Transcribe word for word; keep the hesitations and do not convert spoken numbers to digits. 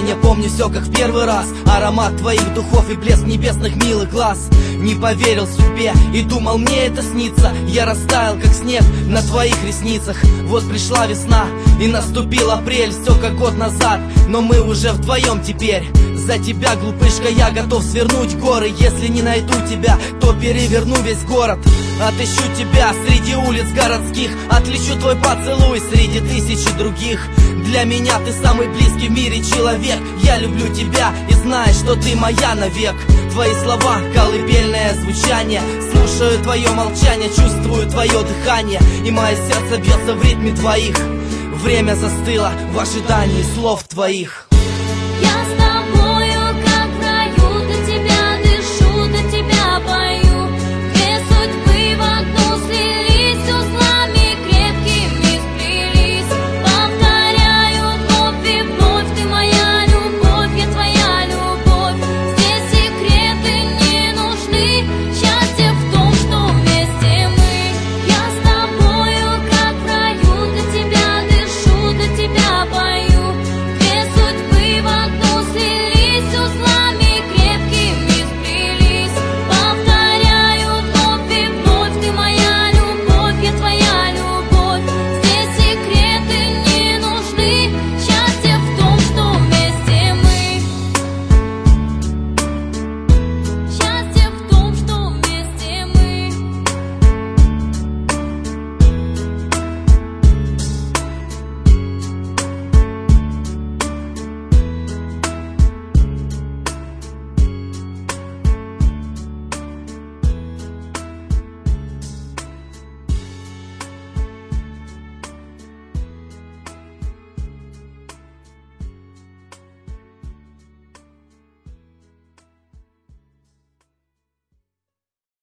Я помню все как в первый раз. Аромат твоих духов и блеск небесных милых глаз. Не поверил судьбе и думал, мне это снится. Я растаял как снег на твоих ресницах. Вот пришла весна и наступил апрель. Все как год назад, но мы уже вдвоем теперь. За тебя, глупышка, я готов свернуть горы. Если не найду тебя, то переверну весь город. Отыщу тебя среди улиц городских, отличу твой поцелуй среди тысячи других. Для меня ты самый близкий в мире человек. Я люблю тебя и знаю, что ты моя навек. Твои слова, колыбельное звучание. Слушаю твое молчание, чувствую твое дыхание. И мое сердце бьется в ритме твоих. Время застыло в ожидании слов твоих.